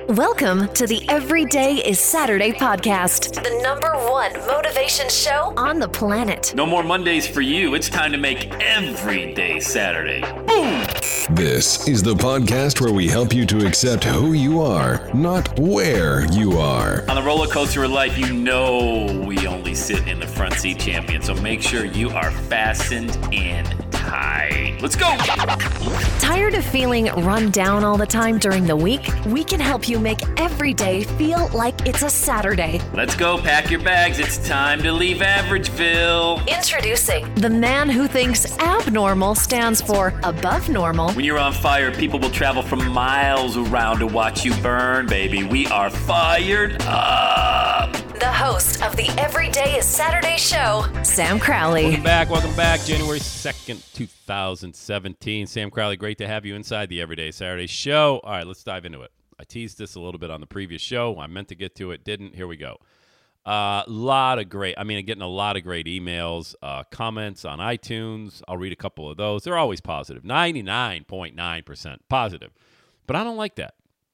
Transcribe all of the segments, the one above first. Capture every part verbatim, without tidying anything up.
Welcome to the Everyday is Saturday podcast, the number one motivation show on the planet. No more Mondays for you. It's time to make every day Saturday. Boom! This is the podcast where we help you to accept who you are, not where you are. On the roller coaster of life, you know we only sit in the front seat, champion. So make sure you are fastened in tight. Let's go! Tired of feeling run down all the time during the week? We can help you make every day feel like it's a Saturday. Let's go, pack your bags. It's time to leave Averageville. Introducing the man who thinks abnormal stands for above normal. When you're on fire, people will travel from miles around to watch you burn, baby. We are fired up. The host of the Everyday is Saturday show, Sam Crowley. Welcome back, welcome back. January second, twenty seventeen. Sam Crowley, great to have you inside the Everyday Saturday show. All right, let's dive into it. I teased this a little bit on the previous show. I meant to get to it, didn't. Here we go. A uh, lot of great, I mean, getting a lot of great emails, uh, comments on iTunes. I'll read a couple of those. They're always positive, ninety-nine point nine percent positive. But I don't like that.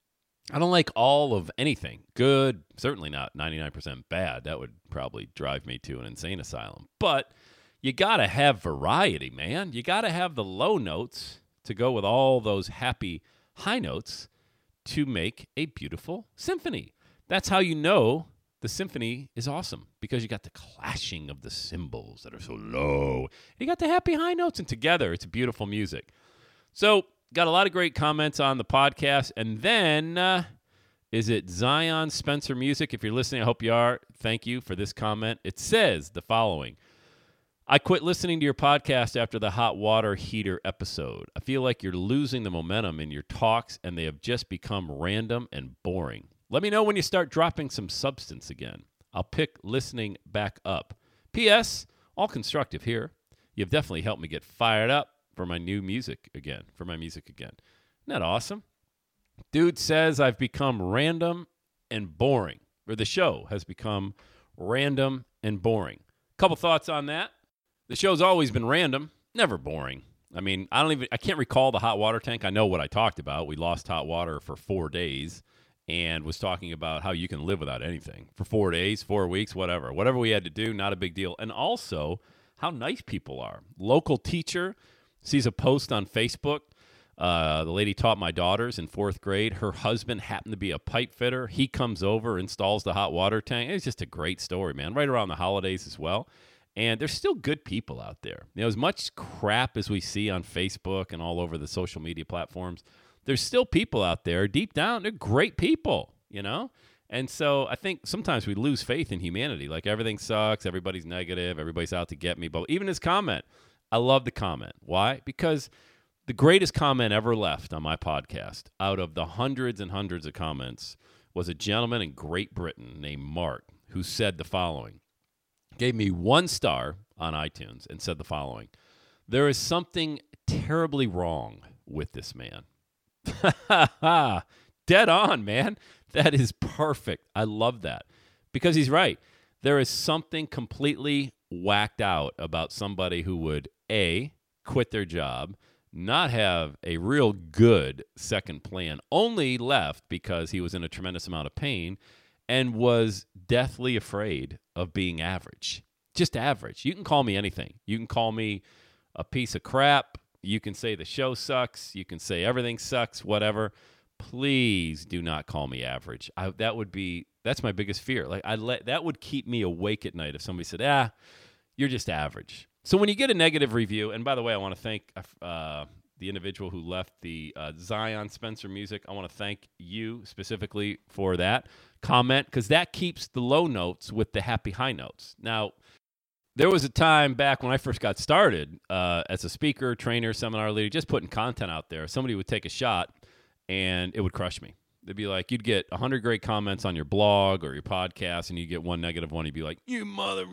I don't like all of anything. Good, certainly not ninety-nine percent bad. That would probably drive me to an insane asylum. But you got to have variety, man. You got to have the low notes to go with all those happy high notes to make a beautiful symphony. That's how you know the symphony is awesome, because you got the clashing of the cymbals that are so low. You got the happy high notes, and together it's beautiful music. So, got a lot of great comments on the podcast. And then, uh, is it Zion Spencer Music? If you're listening, I hope you are. Thank you for this comment. It says the following. I quit listening to your podcast after the hot water heater episode. I feel like you're losing the momentum in your talks, and they have just become random and boring. Let me know when you start dropping some substance again. I'll pick listening back up. P S. All constructive here. You've definitely helped me get fired up for my new music again, for my music again. Isn't that awesome? Dude says I've become random and boring, or the show has become random and boring. Couple thoughts on that. The show's always been random, never boring. I mean, I don't even, I can't recall the hot water tank. I know what I talked about. We lost hot water for four days and was talking about how you can live without anything for four days, four weeks, whatever. Whatever we had to do, not a big deal. And also, how nice people are. Local teacher sees a post on Facebook. Uh, the lady taught my daughters in fourth grade. Her husband happened to be a pipe fitter. He comes over, installs the hot water tank. It's just a great story, man. Right around the holidays as well. And there's still good people out there. You know, as much crap as we see on Facebook and all over the social media platforms, there's still people out there. Deep down, they're great people, you know? And so I think sometimes we lose faith in humanity. Like, everything sucks, everybody's negative, everybody's out to get me. But even his comment, I love the comment. Why? Because the greatest comment ever left on my podcast, out of the hundreds and hundreds of comments, was a gentleman in Great Britain named Mark, who said the following. Gave me one star on iTunes and said the following. There is something terribly wrong with this man. Dead on, man. That is perfect. I love that. Because he's right. There is something completely whacked out about somebody who would, A, quit their job, not have a real good second plan, only left because he was in a tremendous amount of pain, and was deathly afraid of being average. Just average. You can call me anything. You can call me a piece of crap. You can say the show sucks. You can say everything sucks, whatever. Please do not call me average. I, that would be, that's my biggest fear. Like, I let that would keep me awake at night if somebody said, ah, you're just average. So when you get a negative review, and by the way, I want to thank uh, the individual who left the uh, Zion Spencer Music. I want to thank you specifically for that comment, because that keeps the low notes with the happy high notes. Now, there was a time back when I first got started uh, as a speaker, trainer, seminar leader, just putting content out there. Somebody would take a shot, and it would crush me. They'd be like, you'd get one hundred great comments on your blog or your podcast, and you'd get one negative one. You'd be like, you mother...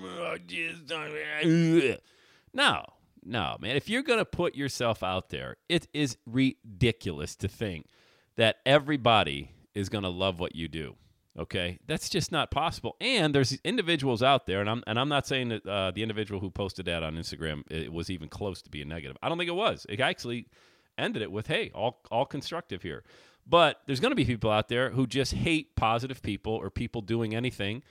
No, no, man. If you're going to put yourself out there, it is ridiculous to think that everybody is going to love what you do. Okay, that's just not possible. And there's individuals out there, and I'm and I'm not saying that uh, the individual who posted that on Instagram it was even close to being negative. I don't think it was. It actually ended it with, "Hey, all all constructive here." But there's going to be people out there who just hate positive people or people doing anything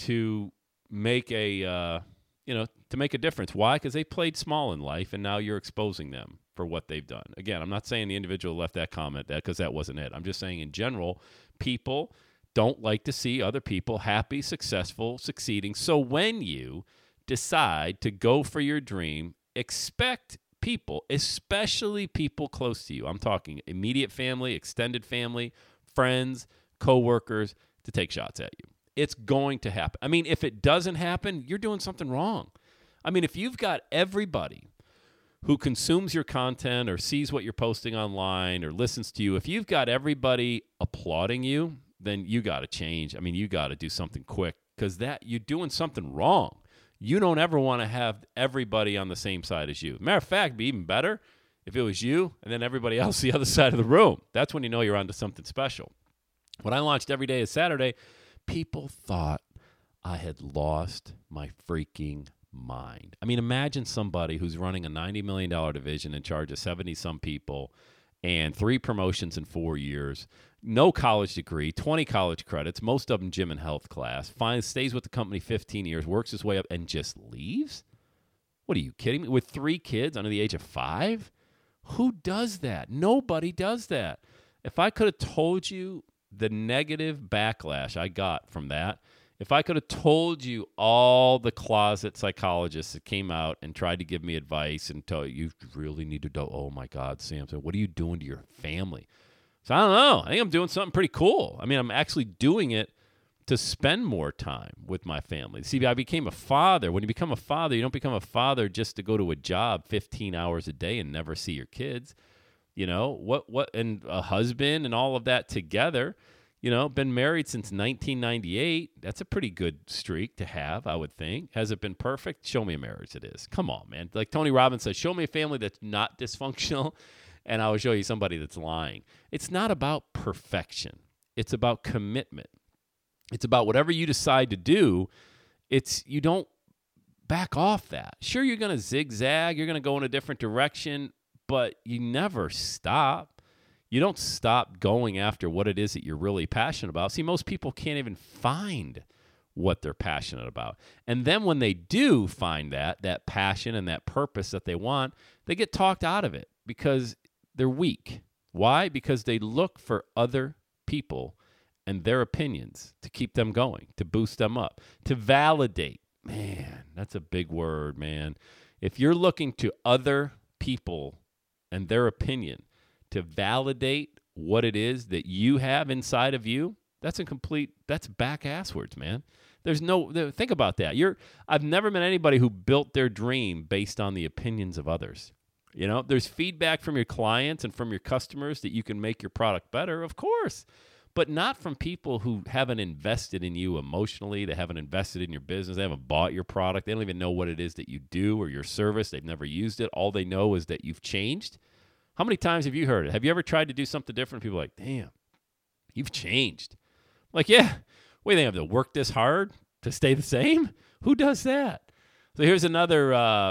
to make a, uh, you know, to make a difference. Why? Because they played small in life, and now you're exposing them for what they've done. Again, I'm not saying the individual left that comment that because that wasn't it. I'm just saying in general, people don't like to see other people happy, successful, succeeding. So when you decide to go for your dream, expect people, especially people close to you, I'm talking immediate family, extended family, friends, coworkers, to take shots at you. It's going to happen. I mean, if it doesn't happen, you're doing something wrong. I mean, if you've got everybody who consumes your content or sees what you're posting online or listens to you, if you've got everybody applauding you, then you got to change. I mean, you got to do something quick because that you're doing something wrong. You don't ever want to have everybody on the same side as you. Matter of fact, it'd be even better if it was you and then everybody else the other side of the room. That's when you know you're onto something special. When I launched Every Day is Saturday, people thought I had lost my freaking mind. I mean, imagine somebody who's running a ninety million dollars division in charge of seventy-some people and three promotions in four years, no college degree, twenty college credits, most of them gym and health class, finds, stays with the company fifteen years, works his way up, and just leaves? What are you kidding me? With three kids under the age of five? Who does that? Nobody does that. If I could have told you the negative backlash I got from that, if I could have told you all the closet psychologists that came out and tried to give me advice and tell you, you really need to do, oh my God, Sam, what are you doing to your family? So I don't know. I think I'm doing something pretty cool. I mean, I'm actually doing it to spend more time with my family. See, I became a father. When you become a father, you don't become a father just to go to a job fifteen hours a day and never see your kids. You know, what, what, and a husband and all of that together. You know, been married since nineteen ninety-eight. That's a pretty good streak to have, I would think. Has it been perfect? Show me a marriage it is. Come on, man. Like Tony Robbins says, show me a family that's not dysfunctional, and I will show you somebody that's lying. It's not about perfection. It's about commitment. It's about whatever you decide to do, it's you don't back off that. Sure, you're going to zigzag. You're going to go in a different direction, but you never stop. You don't stop going after what it is that you're really passionate about. See, most people can't even find what they're passionate about. And then when they do find that, that passion and that purpose that they want, they get talked out of it because they're weak. Why? Because they look for other people and their opinions to keep them going, to boost them up, to validate. Man, that's a big word, man. If you're looking to other people and their opinion to validate what it is that you have inside of you, that's a complete, that's back asswards, man. There's no, there, think about that. You're, I've never met anybody who built their dream based on the opinions of others. You know, there's feedback from your clients and from your customers that you can make your product better, of course, but not from people who haven't invested in you emotionally. They haven't invested in your business. They haven't bought your product. They don't even know what it is that you do or your service. They've never used it. All they know is that you've changed. How many times have you heard it? Have you ever tried to do something different? People are like, damn, you've changed. I'm like, yeah, wait, they have to work this hard to stay the same? Who does that? So here's another uh,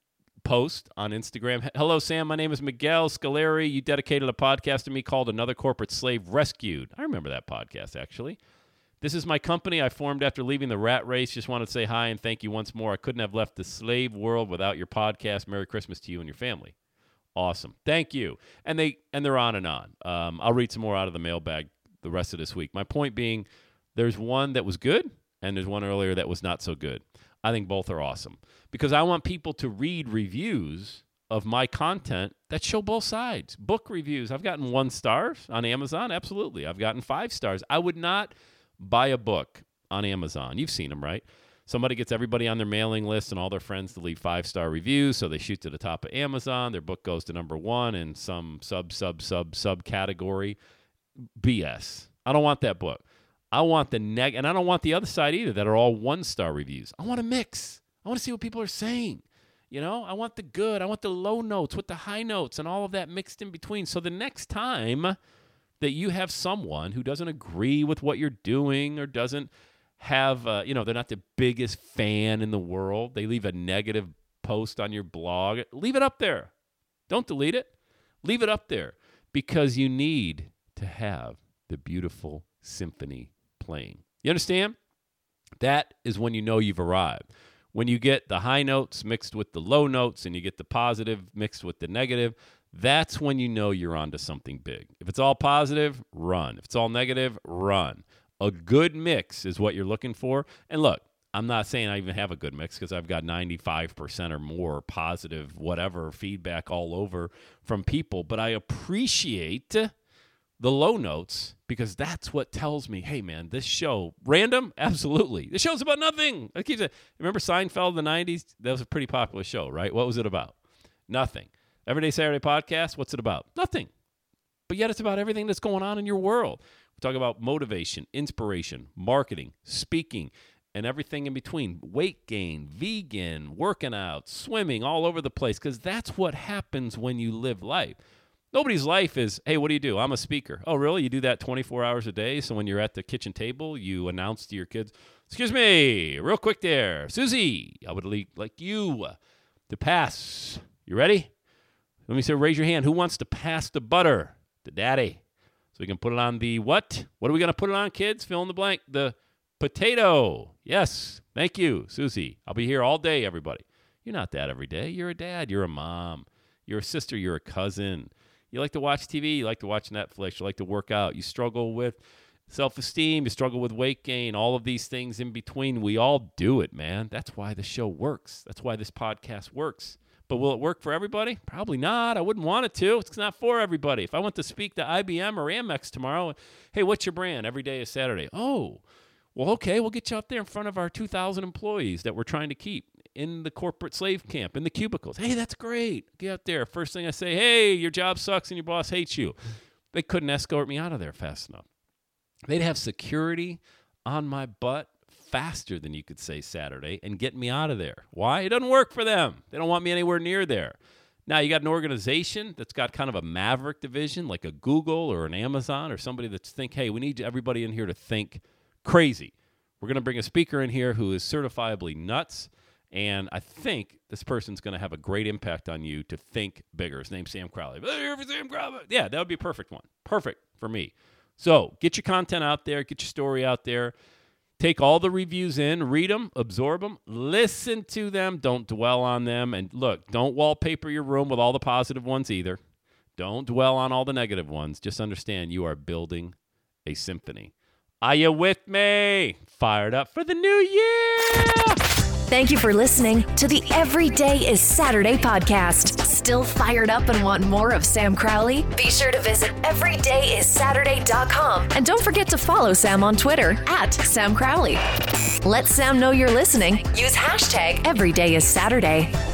post on Instagram. Hello, Sam. My name is Miguel Scaleri. You dedicated a podcast to me called Another Corporate Slave Rescued. I remember that podcast, actually. This is my company I formed after leaving the rat race. Just wanted to say hi and thank you once more. I couldn't have left the slave world without your podcast. Merry Christmas to you and your family. Awesome. Thank you. And they and they're on and on. Um, I'll read some more out of the mailbag the rest of this week. My point being, there's one that was good, and there's one earlier that was not so good. I think both are awesome because I want people to read reviews of my content that show both sides. Book reviews. I've gotten one star on Amazon. Absolutely. I've gotten five stars. I would not buy a book on Amazon. You've seen them, right? Somebody gets everybody on their mailing list and all their friends to leave five-star reviews, so they shoot to the top of Amazon. Their book goes to number one in some sub, sub, sub, sub category. B S. I don't want that book. I want the neg, and I don't want the other side either that are all one-star reviews. I want a mix. I want to see what people are saying. You know, I want the good. I want the low notes with the high notes and all of that mixed in between. So the next time that you have someone who doesn't agree with what you're doing or doesn't have, uh, you know, they're not the biggest fan in the world, they leave a negative post on your blog, leave it up there. Don't delete it. Leave it up there because you need to have the beautiful symphony playing. You understand? That is when you know you've arrived. When you get the high notes mixed with the low notes and you get the positive mixed with the negative, that's when you know you're onto something big. If it's all positive, run. If it's all negative, run. A good mix is what you're looking for. And look, I'm not saying I even have a good mix because I've got ninety-five percent or more positive whatever feedback all over from people, but I appreciate the low notes because that's what tells me, hey, man, this show, random? Absolutely. This show's about nothing. I keep saying, remember Seinfeld in the nineties? That was a pretty popular show, right? What was it about? Nothing. Everyday Saturday Podcast, what's it about? Nothing. But yet it's about everything that's going on in your world. We talk about motivation, inspiration, marketing, speaking, and everything in between. Weight gain, vegan, working out, swimming, all over the place, because that's what happens when you live life. Nobody's life is, hey, what do you do? I'm a speaker. Oh, really? You do that twenty-four hours a day? So when you're at the kitchen table, you announce to your kids, excuse me, real quick there, Susie, I would like you to pass. You ready? Let me say, raise your hand. Who wants to pass the butter to daddy? So we can put it on the what? What are we going to put it on, kids? Fill in the blank. The potato. Yes. Thank you, Susie. I'll be here all day, everybody. You're not that every day. You're a dad. You're a mom. You're a sister. You're a cousin. You like to watch T V. You like to watch Netflix. You like to work out. You struggle with self-esteem. You struggle with weight gain. All of these things in between. We all do it, man. That's why the show works. That's why this podcast works. But will it work for everybody? Probably not. I wouldn't want it to. It's not for everybody. If I went to speak to I B M or Amex tomorrow, hey, what's your brand? Every day is Saturday. Oh, well, okay, we'll get you out there in front of our two thousand employees that we're trying to keep in the corporate slave camp, in the cubicles. Hey, that's great. Get out there. First thing I say, hey, your job sucks and your boss hates you. They couldn't escort me out of there fast enough. They'd have security on my butt faster than you could say Saturday and get me out of there. Why? It doesn't work for them. They don't want me anywhere near there. Now, you got an organization that's got kind of a maverick division like a Google or an Amazon or somebody that's think, hey, we need everybody in here to think crazy. We're going to bring a speaker in here who is certifiably nuts, and I think this person's going to have a great impact on you to think bigger. His name's Sam Crowley. Sam Crowley. Yeah, that would be a perfect one. Perfect for me. So get your content out there. Get your story out there. Take all the reviews in, read them, absorb them, listen to them, don't dwell on them. And look, don't wallpaper your room with all the positive ones either. Don't dwell on all the negative ones. Just understand you are building a symphony. Are you with me? Fired up for the new year! Thank you for listening to the Everyday is Saturday podcast. Still fired up and want more of Sam Crowley? Be sure to visit everyday is saturday dot com. And don't forget to follow Sam on Twitter at Sam Crowley. Let Sam know you're listening. Use hashtag Everyday is Saturday.